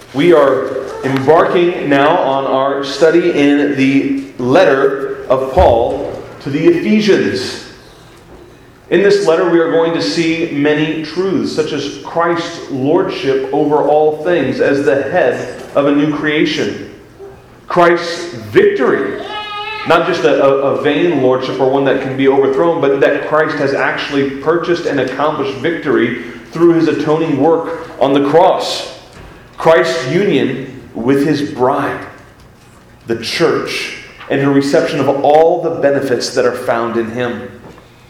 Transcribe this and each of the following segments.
We are embarking now on our study in the letter of Paul to the Ephesians. In this letter we are going to see many truths, such as Christ's lordship over all things as the head of a new creation. Christ's victory, not just a vain lordship or one that can be overthrown, but that Christ has actually purchased and accomplished victory through his atoning work on the cross. Christ's union with his bride, the church, and her reception of all the benefits that are found in him.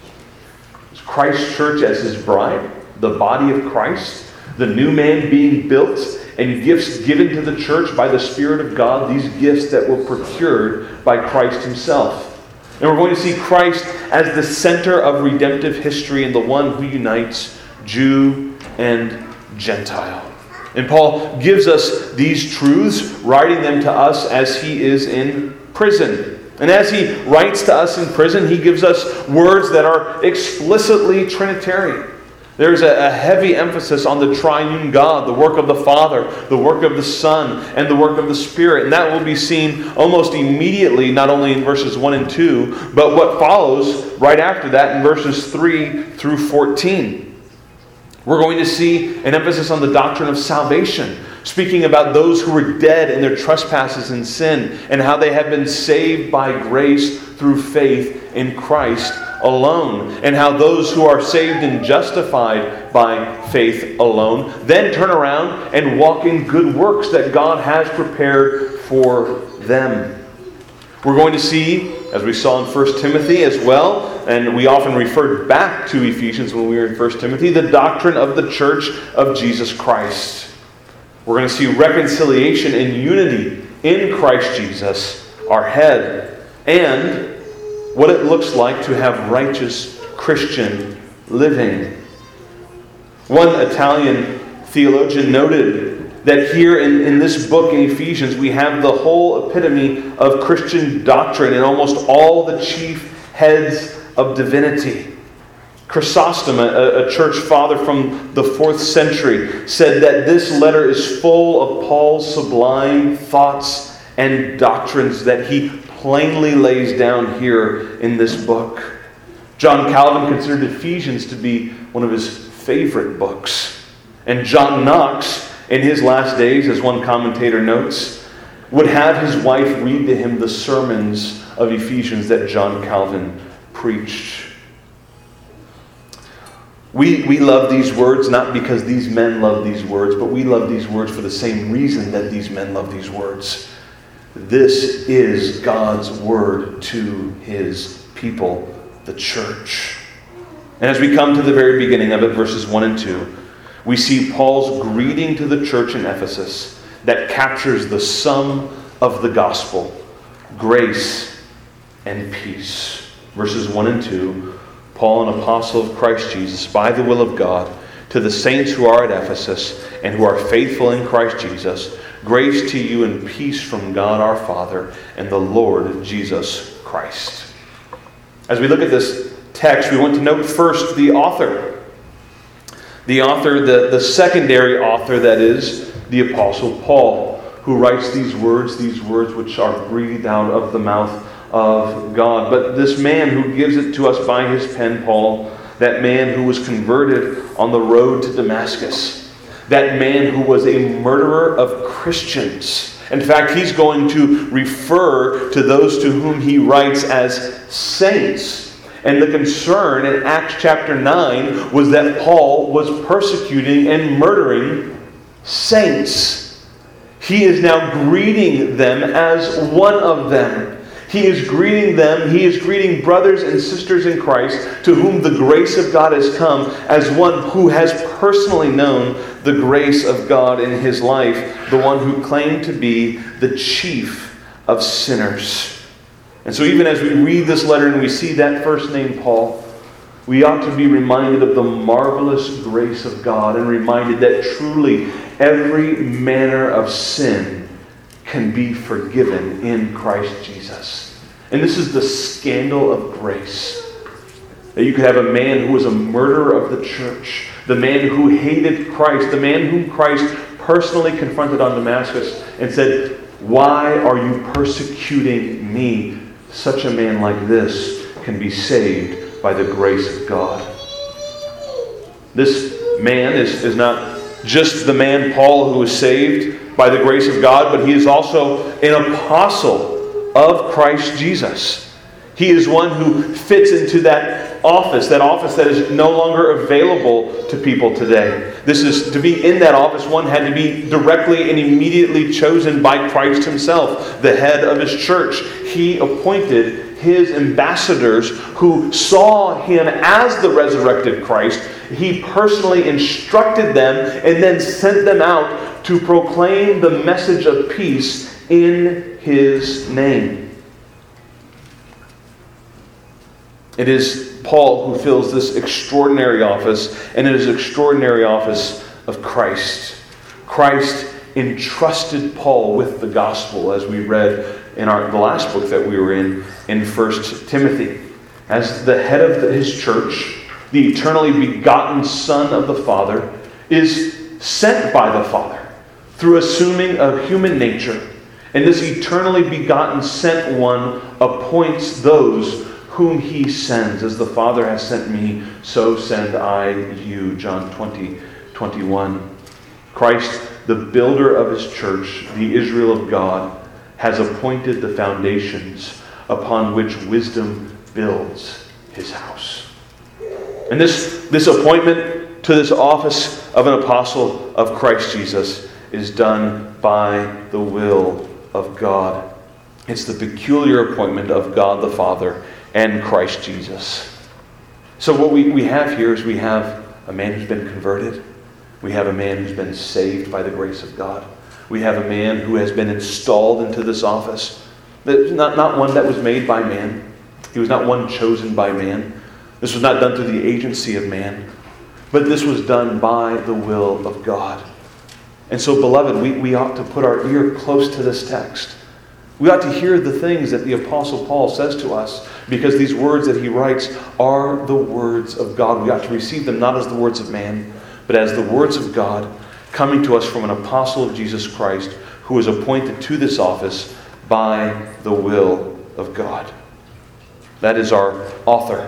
Christ's church as his bride, the body of Christ, the new man being built, and gifts given to the church by the Spirit of God, these gifts that were procured by Christ himself. And we're going to see Christ as the center of redemptive history and the one who unites Jew and Gentile. And Paul gives us these truths, writing them to us as he is in prison. And as he writes to us in prison, he gives us words that are explicitly Trinitarian. There's a heavy emphasis on the triune God, the work of the Father, the work of the Son, and the work of the Spirit. And that will be seen almost immediately, not only in verses 1 and 2, but what follows right after that in verses 3 through 14. We're going to see an emphasis on the doctrine of salvation, speaking about those who were dead in their trespasses and sin, and how they have been saved by grace through faith in Christ alone, and how those who are saved and justified by faith alone then turn around and walk in good works that God has prepared for them. We're going to see, as we saw in 1 Timothy as well, and we often referred back to Ephesians when we were in 1 Timothy, the doctrine of the church of Jesus Christ. We're going to see reconciliation and unity in Christ Jesus, our head, and what it looks like to have righteous Christian living. One Italian theologian noted that here in this book in Ephesians we have the whole epitome of Christian doctrine and almost all the chief heads of divinity. Chrysostom, a church father from the 4th century, said that this letter is full of Paul's sublime thoughts and doctrines that he plainly lays down here in this book. John Calvin considered Ephesians to be one of his favorite books. And John Knox, in his last days, as one commentator notes, would have his wife read to him the sermons of Ephesians that John Calvin preached. We love these words not because these men love these words, but we love these words for the same reason that these men love these words. This is God's word to his people, the church. And as we come to the very beginning of it, verses 1 and 2, we see Paul's greeting to the church in Ephesus that captures the sum of the gospel: grace and peace. Verses 1 and 2, Paul, an apostle of Christ Jesus, by the will of God, to the saints who are at Ephesus and who are faithful in Christ Jesus, grace to you and peace from God our Father and the Lord Jesus Christ. As we look at this text, we want to note first the author. The author, the secondary author, that is, the Apostle Paul, who writes these words which are breathed out of the mouth of God. But this man who gives it to us by his pen, Paul, that man who was converted on the road to Damascus, that man who was a murderer of Christians. In fact, he's going to refer to those to whom he writes as saints. And the concern in Acts chapter 9 was that Paul was persecuting and murdering saints. He is now greeting them as one of them. He is greeting them, he is greeting brothers and sisters in Christ to whom the grace of God has come, as one who has personally known the grace of God in his life, the one who claimed to be the chief of sinners. And so even as we read this letter and we see that first name, Paul, we ought to be reminded of the marvelous grace of God and reminded that truly every manner of sin can be forgiven in Christ Jesus. And this is the scandal of grace. That you could have a man who was a murderer of the church, the man who hated Christ, the man whom Christ personally confronted on Damascus and said, "Why are you persecuting me? Such a man like this can be saved by the grace of God." This man is not just the man Paul who was saved by the grace of God, but he is also an apostle of Christ Jesus. He is one who fits into that office that is no longer available to people today. This is, to be in that office, one had to be directly and immediately chosen by Christ himself, the head of his church. He appointed his ambassadors who saw him as the resurrected Christ. He personally instructed them and then sent them out to proclaim the message of peace in his name. It is Paul who fills this extraordinary office, and it is the extraordinary office of Christ. Christ entrusted Paul with the gospel, as we read in the last book that we were in 1 Timothy. As the head of his church, the eternally begotten Son of the Father is sent by the Father through assuming a human nature. And this eternally begotten sent one appoints those whom he sends. As the Father has sent me, so send I you. John 20:21. Christ, the builder of his church, the Israel of God, has appointed the foundations upon which wisdom builds his house. And this appointment to this office of an apostle of Christ Jesus is done by the will of God. It's the peculiar appointment of God the Father and Christ Jesus. So what we have here is we have a man who's been converted. We have a man who's been saved by the grace of God. We have a man who has been installed into this office. Not one that was made by man. He was not one chosen by man. This was not done through the agency of man. But this was done by the will of God. And so, beloved, we ought to put our ear close to this text. We ought to hear the things that the Apostle Paul says to us, because these words that he writes are the words of God. We ought to receive them not as the words of man, but as the words of God coming to us from an apostle of Jesus Christ who was appointed to this office by the will of God. That is our author.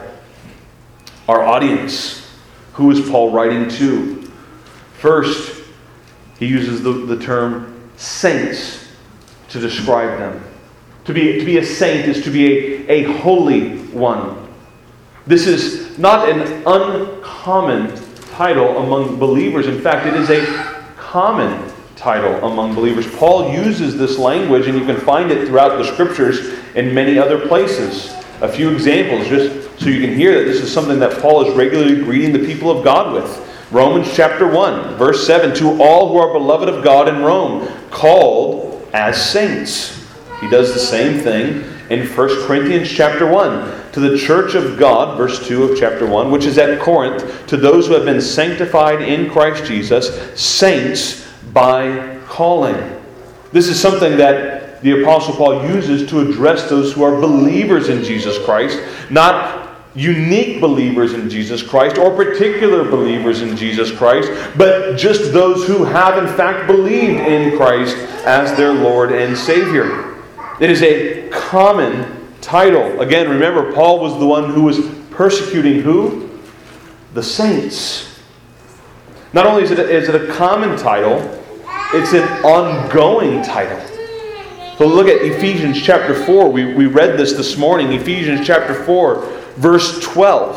Our audience. Who is Paul writing to? First, he uses the term saints to describe them. To be a saint is to be a holy one. This is not an uncommon title among believers. In fact, it is a common title among believers. Paul uses this language, and you can find it throughout the Scriptures in many other places. A few examples, just so you can hear that this is something that Paul is regularly greeting the people of God with. Romans chapter 1, verse 7, "To all who are beloved of God in Rome, called as saints." He does the same thing in 1 Corinthians chapter 1. "To the church of God," verse 2 of chapter 1, "which is at Corinth, to those who have been sanctified in Christ Jesus, saints by calling." This is something that the Apostle Paul uses to address those who are believers in Jesus Christ, not unique believers in Jesus Christ or particular believers in Jesus Christ, but just those who have in fact believed in Christ as their Lord and Savior. It is a common title. Again, remember, Paul was the one who was persecuting who? The saints. Not only is it a common title, it's an ongoing title. So look at Ephesians chapter 4. We read this morning. Ephesians chapter 4, verse 12.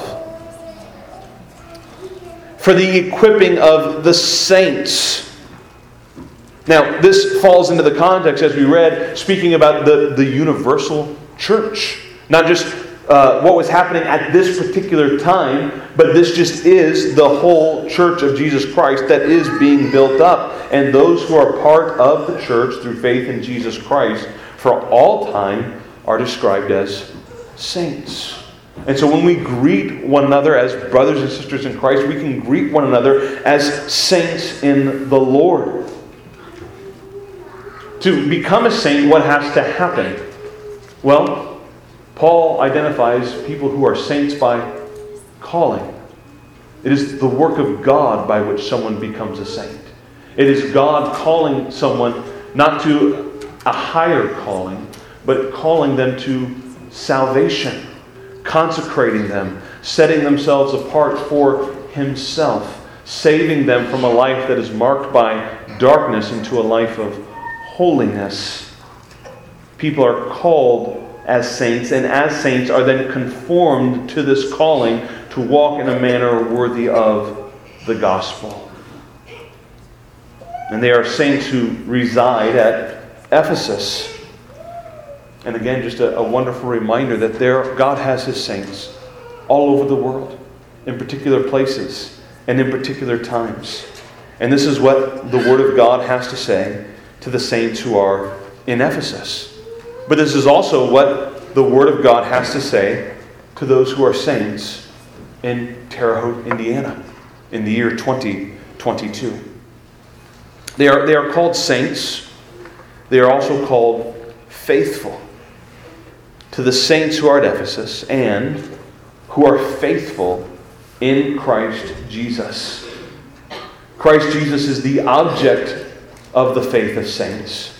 "For the equipping of the saints." Now, this falls into the context, as we read, speaking about the universal church. Not just what was happening at this particular time, but this just is the whole church of Jesus Christ that is being built up. And those who are part of the church through faith in Jesus Christ for all time are described as saints. And so when we greet one another as brothers and sisters in Christ, we can greet one another as saints in the Lord. To become a saint, what has to happen? Well, Paul identifies people who are saints by calling. It is the work of God by which someone becomes a saint. It is God calling someone not to a higher calling, but calling them to salvation, consecrating them, setting themselves apart for Himself, saving them from a life that is marked by darkness into a life of holiness. People are called as saints, and as saints are then conformed to this calling to walk in a manner worthy of the gospel. And they are saints who reside at Ephesus. And again, just a wonderful reminder that God has His saints all over the world, in particular places and in particular times. And this is what the Word of God has to say to the saints who are in Ephesus. But this is also what the Word of God has to say to those who are saints in Terre Haute, Indiana, in the year 2022. They are called saints. They are also called faithful. To the saints who are at Ephesus and who are faithful in Christ Jesus. Christ Jesus is the object of the faith of saints.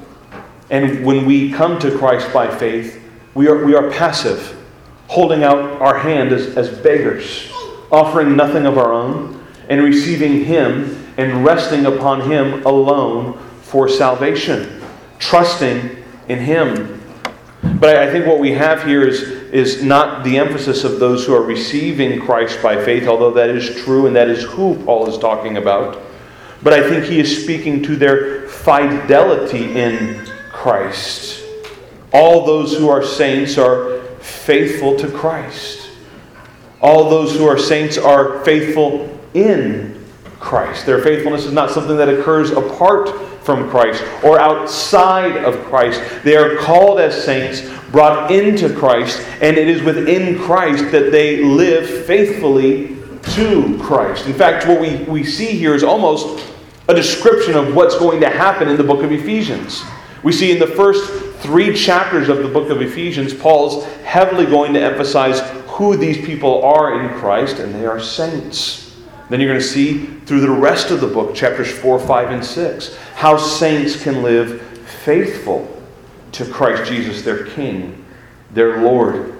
And when we come to Christ by faith, we are passive, holding out our hand as beggars, offering nothing of our own, and receiving Him and resting upon Him alone for salvation, trusting in Him. But I think what we have here is not the emphasis of those who are receiving Christ by faith, although that is true and that is who Paul is talking about. But I think he is speaking to their fidelity in Christ. All those who are saints are faithful to Christ. All those who are saints are faithful in Christ. Their faithfulness is not something that occurs apart from Christ or outside of Christ. They are called as saints, brought into Christ, and it is within Christ that they live faithfully to Christ. In fact, what we see here is almost a description of what's going to happen in the book of Ephesians. We see in the first 3 chapters of the book of Ephesians, Paul's heavily going to emphasize who these people are in Christ, and they are saints. Then you're going to see through the rest of the book, chapters 4, 5, and 6, how saints can live faithful to Christ Jesus, their King, their Lord.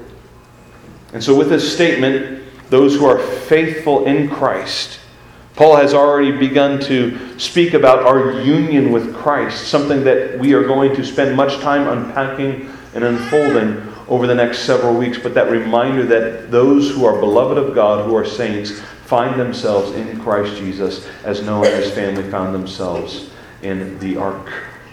And so with this statement, those who are faithful in Christ, Paul has already begun to speak about our union with Christ, something that we are going to spend much time unpacking and unfolding over the next several weeks. But that reminder that those who are beloved of God, who are saints, find themselves in Christ Jesus as Noah and his family found themselves in the ark.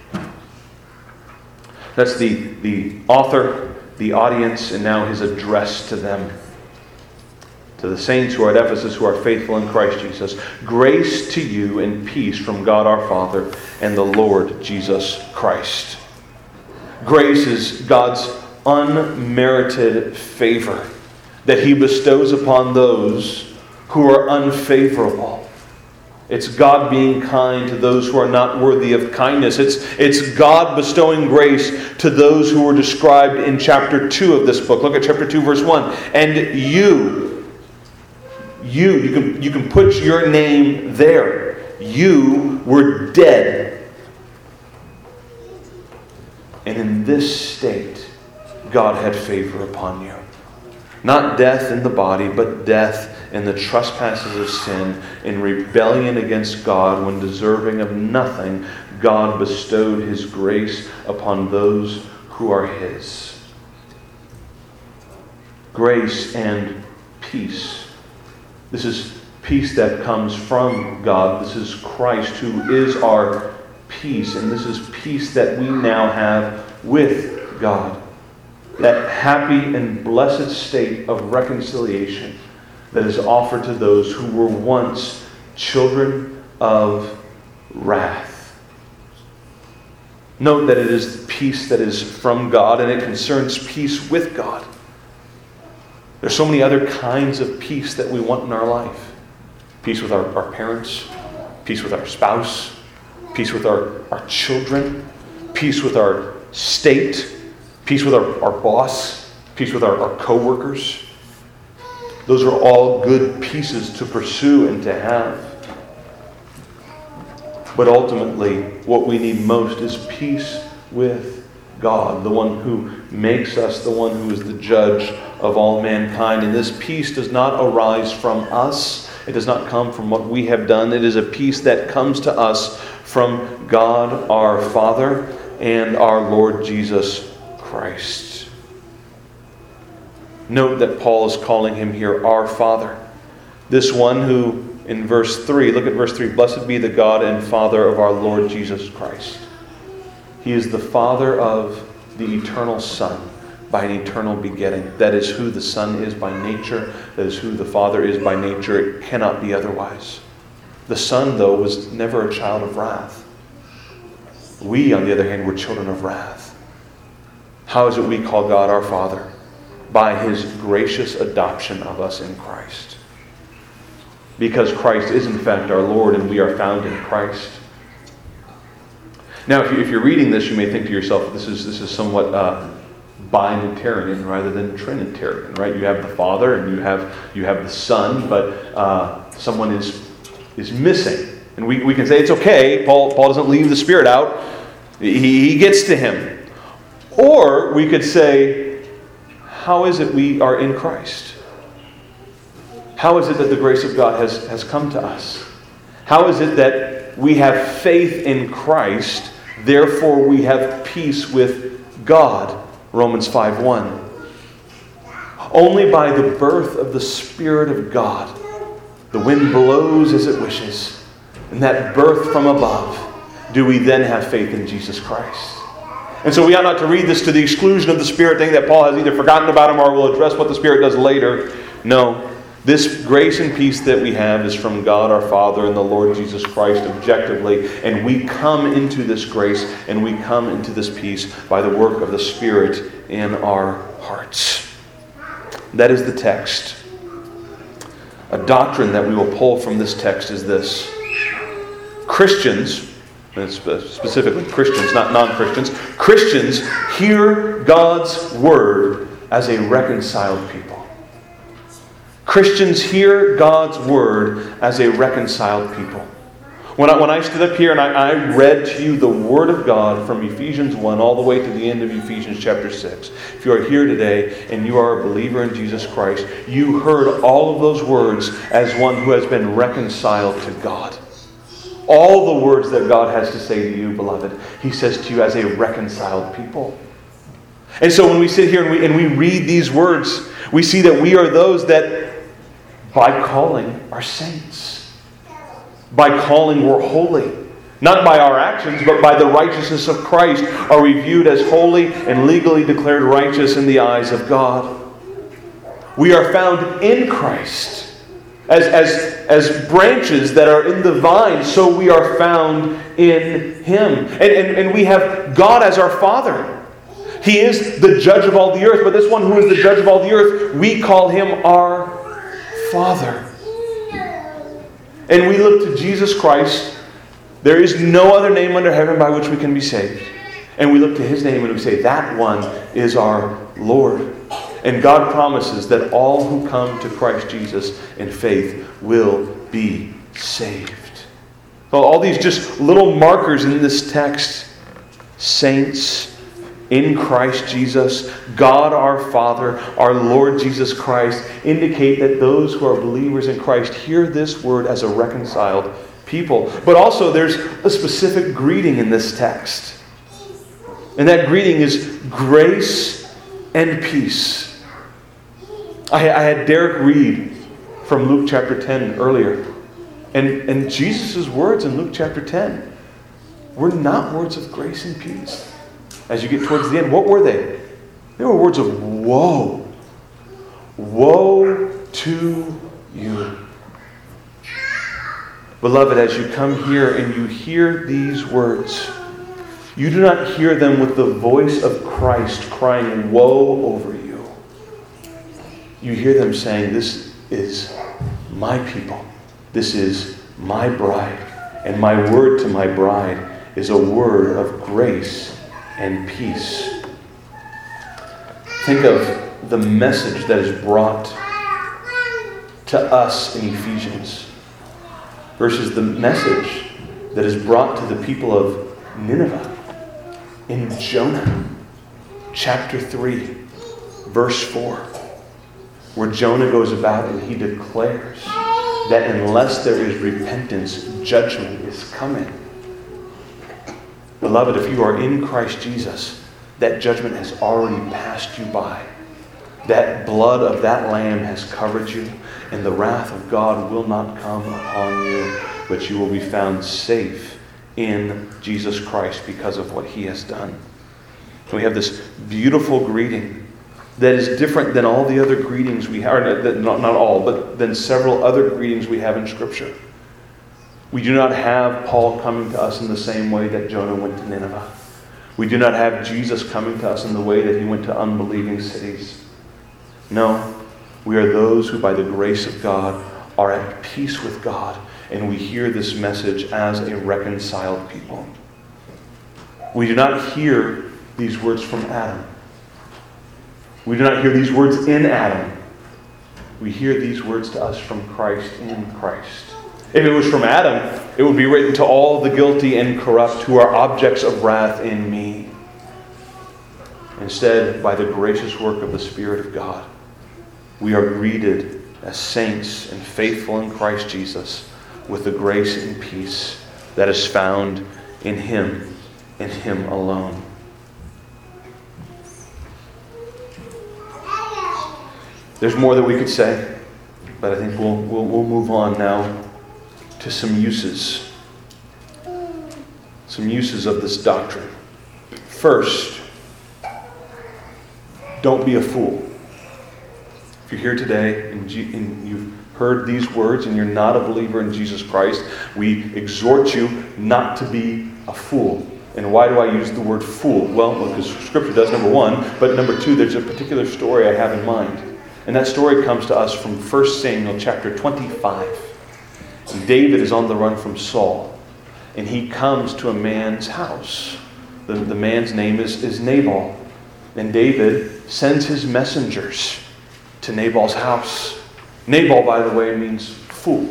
That's the author, the audience, and now his address to them. To the saints who are at Ephesus who are faithful in Christ Jesus. Grace to you and peace from God our Father and the Lord Jesus Christ. Grace is God's unmerited favor that He bestows upon those who are unfavorable. It's God being kind to those who are not worthy of kindness. It's God bestowing grace to those who were described in chapter 2 of this book. Look at chapter 2, verse 1. And you can put your name there. You were dead. And in this state, God had favor upon you. Not death in the body, but death in the trespasses of sin, in rebellion against God, when deserving of nothing, God bestowed His grace upon those who are His. Grace and peace. This is peace that comes from God. This is Christ who is our peace. And this is peace that we now have with God. That happy and blessed state of reconciliation that is offered to those who were once children of wrath. Note that it is peace that is from God, and it concerns peace with God. There's so many other kinds of peace that we want in our life. Peace with our parents, peace with our spouse, peace with our children, peace with our state, peace with our boss, peace with our co-workers. Those are all good pieces to pursue and to have. But ultimately, what we need most is peace with God, the one who makes us, the one who is the judge of all mankind. And this peace does not arise from us. It does not come from what we have done. It is a peace that comes to us from God our Father and our Lord Jesus Christ. Note that Paul is calling him here our Father. This one who, in verse 3, look at verse 3, blessed be the God and Father of our Lord Jesus Christ. He is the Father of the eternal Son by an eternal begetting. That is who the Son is by nature. That is who the Father is by nature. It cannot be otherwise. The Son, though, was never a child of wrath. We, on the other hand, were children of wrath. How is it we call God our Father? By His gracious adoption of us in Christ. Because Christ is in fact our Lord and we are found in Christ. Now, if you're reading this, you may think to yourself, this is somewhat binitarian rather than Trinitarian, right? You have the Father and you have the Son, but someone is missing. And we can say it's okay. Paul doesn't leave the Spirit out. He gets to him. Or we could say, how is it we are in Christ? How is it that the grace of God has come to us? How is it that we have faith in Christ, therefore we have peace with God? Romans 5:1. Only by the birth of the Spirit of God, the wind blows as it wishes, and that birth from above, do we then have faith in Jesus Christ. And so we ought not to read this to the exclusion of the Spirit, thinking that Paul has either forgotten about him or will address what the Spirit does later. No. This grace and peace that we have is from God our Father and the Lord Jesus Christ objectively. And we come into this grace and we come into this peace by the work of the Spirit in our hearts. That is the text. A doctrine that we will pull from this text is this. Christians, and specifically Christians, not non-Christians, Christians hear God's word as a reconciled people. Christians hear God's word as a reconciled people. When I stood up here and I read to you the Word of God from Ephesians 1 all the way to the end of Ephesians chapter 6. If you are here today and you are a believer in Jesus Christ, you heard all of those words as one who has been reconciled to God. All the words that God has to say to you, beloved, He says to you as a reconciled people. And so when we sit here and we read these words, we see that we are those that by calling are saints. By calling we're holy. Not by our actions, but by the righteousness of Christ are we viewed as holy and legally declared righteous in the eyes of God. We are found in Christ. As branches that are in the vine, so we are found in Him. And we have God as our Father. He is the judge of all the earth, but this one who is the judge of all the earth, we call Him our Father. And we look to Jesus Christ. There is no other name under heaven by which we can be saved. And we look to His name and we say, that one is our Lord. And God promises that all who come to Christ Jesus in faith will be saved. So all these just little markers in this text. Saints in Christ Jesus, God our Father, our Lord Jesus Christ, indicate that those who are believers in Christ hear this word as a reconciled people. But also there's a specific greeting in this text. And that greeting is grace and peace. I had Derek read from Luke chapter 10 earlier. And Jesus' words in Luke chapter 10 were not words of grace and peace. As you get towards the end, what were they? They were words of woe. Woe to you. Beloved, as you come here and you hear these words, you do not hear them with the voice of Christ crying woe over you. You hear them saying, this is my people. This is my bride. And my word to my bride is a word of grace and peace. Think of the message that is brought to us in Ephesians versus the message that is brought to the people of Nineveh in Jonah chapter 3, verse 4, where Jonah goes about and he declares that unless there is repentance, judgment is coming. Beloved, if you are in Christ Jesus, that judgment has already passed you by. That blood of that Lamb has covered you, and the wrath of God will not come upon you, but you will be found safe in Jesus Christ because of what He has done. We have this beautiful greeting that is different than all the other greetings we have, or not all, but than several other greetings we have in Scripture. We do not have Paul coming to us in the same way that Jonah went to Nineveh. We do not have Jesus coming to us in the way that He went to unbelieving cities. No, we are those who by the grace of God are at peace with God, and we hear this message as a reconciled people. We do not hear these words from Adam. We do not hear these words in Adam. We hear these words to us from Christ in Christ. If it was from Adam, it would be written to all the guilty and corrupt who are objects of wrath in me. Instead, by the gracious work of the Spirit of God, we are greeted as saints and faithful in Christ Jesus with the grace and peace that is found in Him and Him alone. There's more that we could say, but I think we'll move on now to some uses of this doctrine. First, don't be a fool. If you're here today and you've heard these words and you're not a believer in Jesus Christ, we exhort you not to be a fool. And why do I use the word fool? Well, because Scripture does, number one, but number two, there's a particular story I have in mind. And that story comes to us from 1 Samuel chapter 25. And David is on the run from Saul. And he comes to a man's house. The man's name is Nabal. And David sends his messengers to Nabal's house. Nabal, by the way, means fool.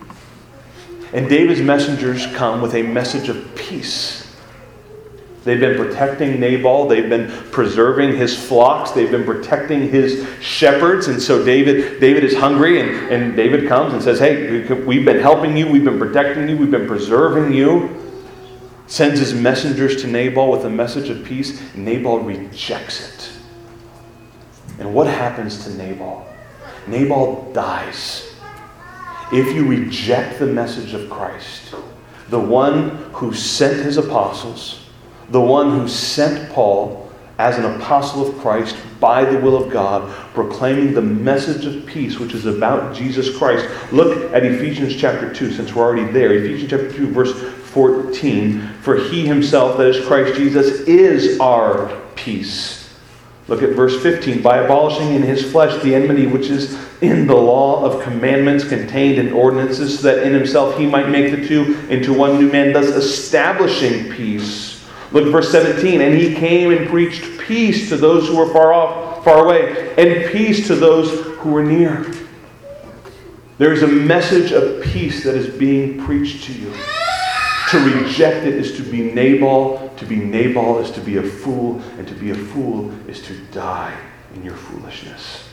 And David's messengers come with a message of peace. They've been protecting Nabal. They've been preserving his flocks. They've been protecting his shepherds. And so David is hungry, and David comes and says, hey, we've been helping you. We've been protecting you. We've been preserving you. Sends his messengers to Nabal with a message of peace. Nabal rejects it. And what happens to Nabal? Nabal dies. If you reject the message of Christ, the one who sent his apostles, the one who sent Paul as an apostle of Christ by the will of God, proclaiming the message of peace, which is about Jesus Christ. Look at Ephesians chapter 2, since we're already there. Ephesians chapter 2, verse 14. For He Himself, that is Christ Jesus, is our peace. Look at verse 15. By abolishing in His flesh the enmity which is in the law of commandments contained in ordinances, so that in Himself He might make the two into one new man, thus establishing peace. Look at verse 17. And He came and preached peace to those who were far away, and peace to those who were near. There is a message of peace that is being preached to you. To reject it is to be Nabal. To be Nabal is to be a fool. And to be a fool is to die in your foolishness.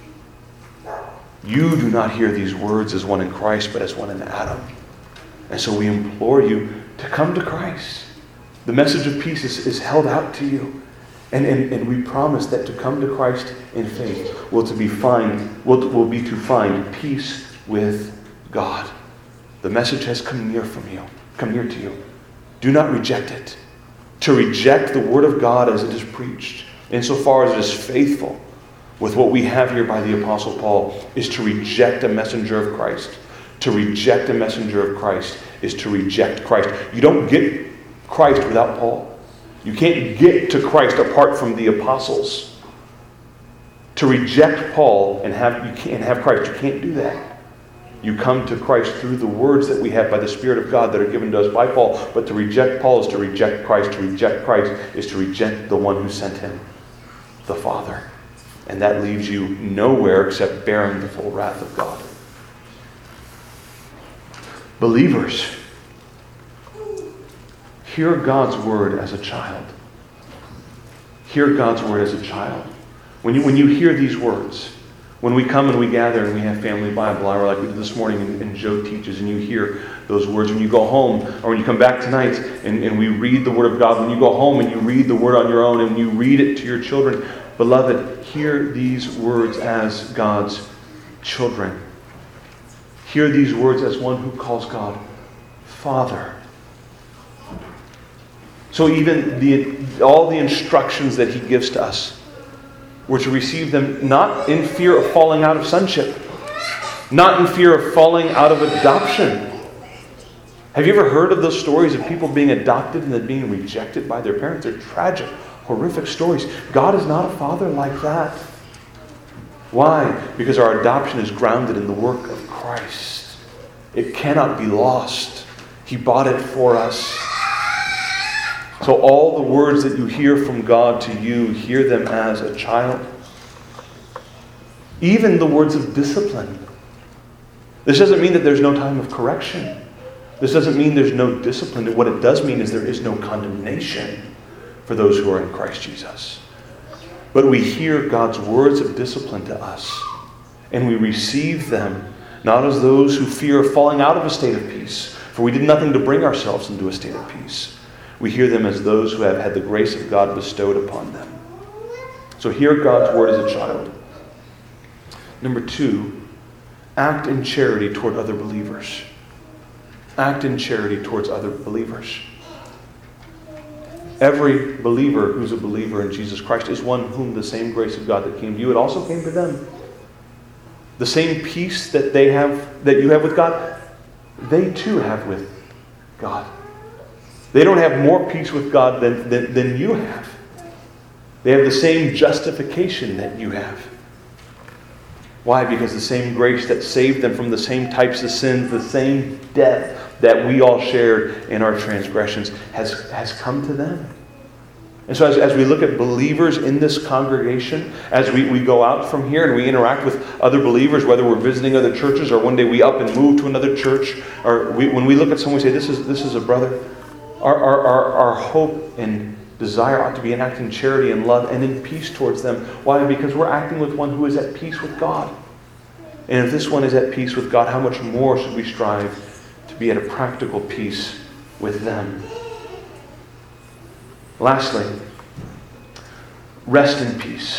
You do not hear these words as one in Christ, but as one in Adam. And so we implore you to come to Christ. The message of peace is held out to you. And we promise that to come to Christ in faith will be to find peace with God. The message has come near to you. Do not reject it. To reject the Word of God as it is preached, insofar as it is faithful with what we have here by the Apostle Paul, is to reject a messenger of Christ. To reject a messenger of Christ is to reject Christ. You don't get Christ without Paul. You can't get to Christ apart from the apostles. To reject Paul and have Christ, you can't do that. You come to Christ through the words that we have by the Spirit of God that are given to us by Paul. But to reject Paul is to reject Christ. To reject Christ is to reject the one who sent him, the Father. And that leaves you nowhere except bearing the full wrath of God. Believers, Hear God's word as a child. Hear God's word as a child. When you hear these words, when we come and we gather and we have family Bible hour like we did this morning and Joe teaches, and you hear those words, when you go home or when you come back tonight and we read the Word of God, when you go home and you read the Word on your own and you read it to your children, beloved, hear these words as God's children. Hear these words as one who calls God Father. So even all the instructions that He gives to us, we're to receive them not in fear of falling out of sonship, not in fear of falling out of adoption. Have you ever heard of those stories of people being adopted and then being rejected by their parents? They're tragic, horrific stories. God is not a father like that. Why? Because our adoption is grounded in the work of Christ. It cannot be lost. He bought it for us. So all the words that you hear from God to you, hear them as a child. Even the words of discipline. This doesn't mean that there's no time of correction. This doesn't mean there's no discipline. What it does mean is there is no condemnation for those who are in Christ Jesus. But we hear God's words of discipline to us, and we receive them not as those who fear falling out of a state of peace, for we did nothing to bring ourselves into a state of peace. We hear them as those who have had the grace of God bestowed upon them. So hear God's word as a child. Number 2, act in charity toward other believers. Act in charity towards other believers. Every believer who's a believer in Jesus Christ is one whom the same grace of God that came to you, it also came to them. The same peace that they have, that you have with God, they too have with God. They don't have more peace with God than you have. They have the same justification that you have. Why? Because the same grace that saved them from the same types of sins, the same death that we all shared in our transgressions has come to them. And so as we look at believers in this congregation, as we go out from here and we interact with other believers, whether we're visiting other churches or one day we up and move to another church, or when we look at someone, we say, this is a brother. Our hope and desire ought to be in acting charity and love and in peace towards them. Why? Because we're acting with one who is at peace with God. And if this one is at peace with God, how much more should we strive to be at a practical peace with them? Lastly, rest in peace.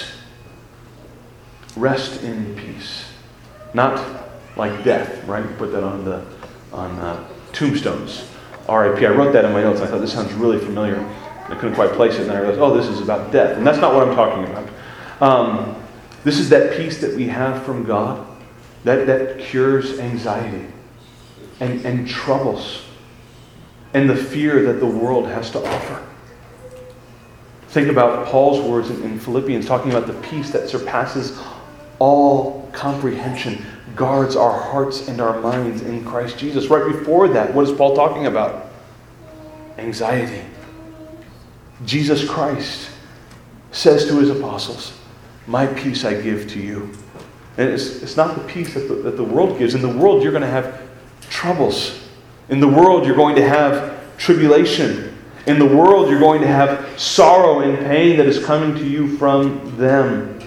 Rest in peace. Not like death, right? You put that on tombstones. R.I.P. I wrote that in my notes. I thought this sounds really familiar. I couldn't quite place it, and I realized, this is about death. And that's not what I'm talking about. This is that peace that we have from God that cures anxiety and troubles and the fear that the world has to offer. Think about Paul's words in Philippians, talking about the peace that surpasses all comprehension, guards our hearts and our minds in Christ Jesus. Right before that, what is Paul talking about? Anxiety. Jesus Christ says to his apostles, my peace I give to you. And it's not the peace that the world gives. In the world, you're going to have troubles. In the world, you're going to have tribulation. In the world, you're going to have sorrow and pain that is coming to you from them.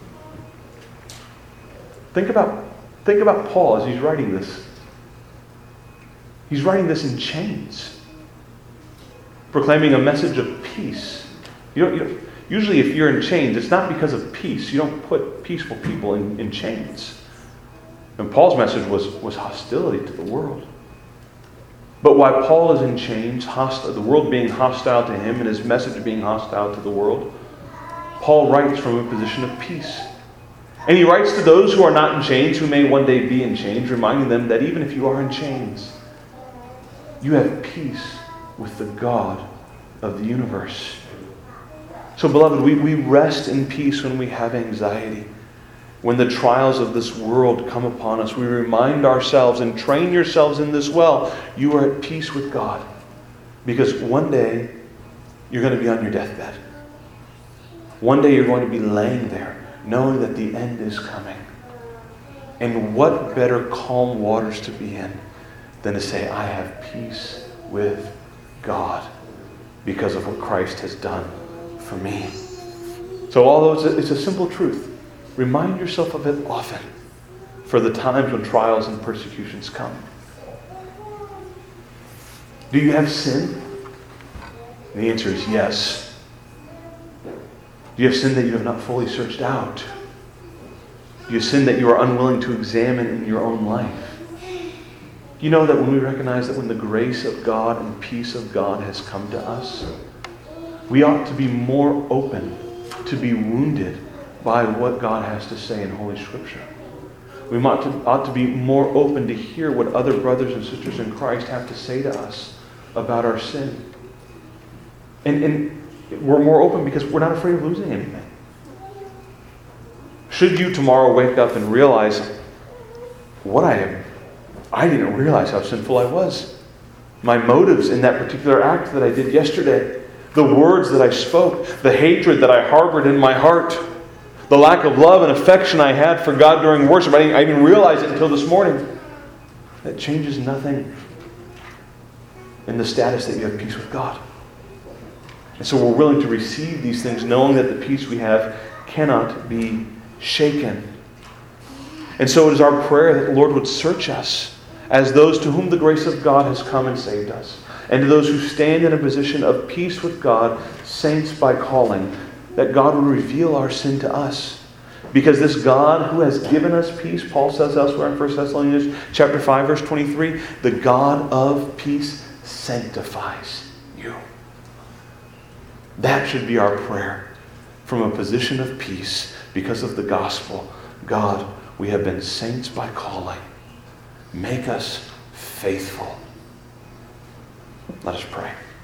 Think about Paul as he's writing this. He's writing this in chains, proclaiming a message of peace. Usually if you're in chains, it's not because of peace. You don't put peaceful people in chains. And Paul's message was hostility to the world. But while Paul is in chains, the world being hostile to him and his message being hostile to the world, Paul writes from a position of peace. And he writes to those who are not in chains, who may one day be in chains, reminding them that even if you are in chains, you have peace with the God of the universe. So, beloved, we rest in peace when we have anxiety. When the trials of this world come upon us, we remind ourselves and train yourselves in this well. You are at peace with God. Because one day, you're going to be on your deathbed. One day, you're going to be laying there, knowing that the end is coming. And what better calm waters to be in than to say, I have peace with God. because of what Christ has done for me. So although it's a simple truth, remind yourself of it often for the times when trials and persecutions come. Do you have sin? And the answer is yes. Do you have sin that you have not fully searched out? Do you have sin that you are unwilling to examine in your own life? You know that when we recognize that when the grace of God and peace of God has come to us, we ought to be more open to be wounded by what God has to say in Holy Scripture. We ought to be more open to hear what other brothers and sisters in Christ have to say to us about our sin. And we're more open because we're not afraid of losing anything. Should you tomorrow wake up and realize what I didn't realize how sinful I was. My motives in that particular act that I did yesterday, the words that I spoke, the hatred that I harbored in my heart, the lack of love and affection I had for God during worship. I didn't even realize it until this morning. That changes nothing in the status that you have peace with God. And so we're willing to receive these things, knowing that the peace we have cannot be shaken. And so it is our prayer that the Lord would search us as those to whom the grace of God has come and saved us, and to those who stand in a position of peace with God, saints by calling, that God would reveal our sin to us. Because this God who has given us peace, Paul says elsewhere in 1 Thessalonians chapter 5, verse 23, the God of peace sanctifies you. That should be our prayer from a position of peace because of the gospel. God, we have been saints by calling. Make us faithful. Let us pray.